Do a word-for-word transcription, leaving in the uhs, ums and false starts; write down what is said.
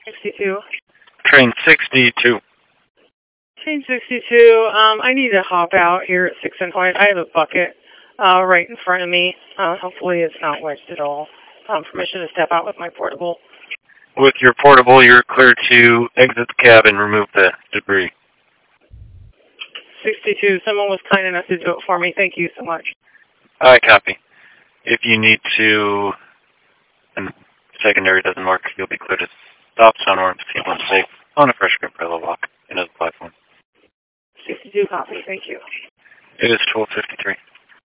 sixty-two. Train sixty-two. Train sixty-two, um, I need to hop out here at six and five. I have a bucket uh, right in front of me. Uh, hopefully it's not wedged at all. Um, permission to step out with my portable. With your portable, you're clear to exit the cab and remove the debris. sixty-two, someone was kind enough to do it for me. Thank you so much. I copy. If you need to, and secondary doesn't work, you'll be clear to stop, sound or proceed when safe on a fresh grip parallel walk into the platform. sixty-two copy, thank you. It is twelve fifty-three.